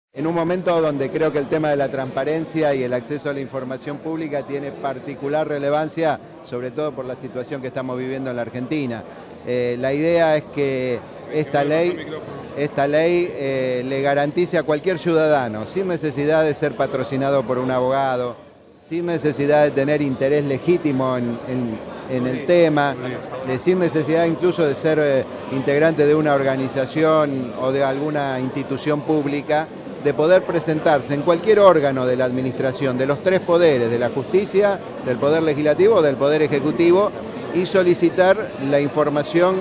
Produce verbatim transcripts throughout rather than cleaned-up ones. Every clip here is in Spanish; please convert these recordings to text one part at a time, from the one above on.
En un momento donde creo que el tema de la transparencia y el acceso a la información pública tiene particular relevancia, sobre todo por la situación que estamos viviendo en la Argentina. Eh, la idea es que esta ley, esta ley eh, le garantice a cualquier ciudadano, sin necesidad de ser patrocinado por un abogado, sin necesidad de tener interés legítimo en, en, en el tema, eh, sin necesidad incluso de ser eh, integrante de una organización o de alguna institución pública, de poder presentarse en cualquier órgano de la administración, de los tres poderes, de la justicia, del poder legislativo o del poder ejecutivo, y solicitar la información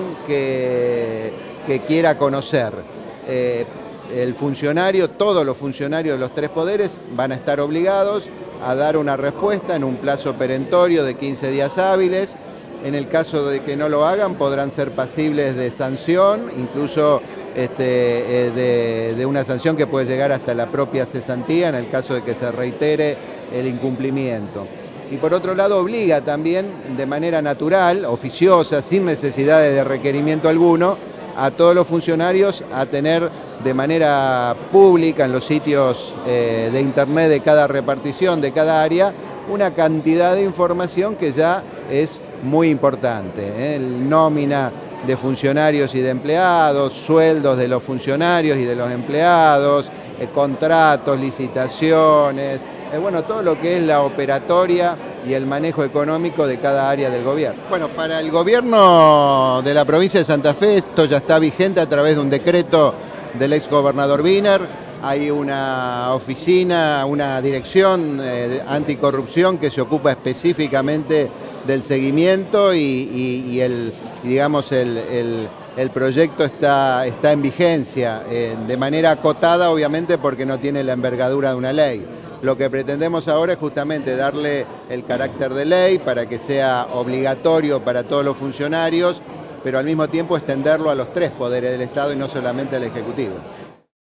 que, que quiera conocer. Eh, el funcionario, todos los funcionarios de los tres poderes van a estar obligados a dar una respuesta en un plazo perentorio de quince días hábiles. En el caso de que no lo hagan, podrán ser pasibles de sanción, incluso este, eh, de, de una sanción que puede llegar hasta la propia cesantía en el caso de que se reitere el incumplimiento. Y por otro lado, obliga también de manera natural, oficiosa, sin necesidad de requerimiento alguno, a todos los funcionarios a tener de manera pública en los sitios eh, de internet de cada repartición, de cada área, una cantidad de información que ya es muy importante, ¿eh? El nómina de funcionarios y de empleados, sueldos de los funcionarios y de los empleados, eh, contratos, licitaciones, eh, bueno, todo lo que es la operatoria y el manejo económico de cada área del gobierno. Bueno, para el gobierno de la provincia de Santa Fe esto ya está vigente a través de un decreto del exgobernador Wiener. Hay una oficina, una dirección eh, anticorrupción que se ocupa específicamente del seguimiento y, y, y el, digamos, el, el, el proyecto está, está en vigencia, eh, de manera acotada obviamente porque no tiene la envergadura de una ley. Lo que pretendemos ahora es justamente darle el carácter de ley para que sea obligatorio para todos los funcionarios, pero al mismo tiempo extenderlo a los tres poderes del Estado y no solamente al Ejecutivo.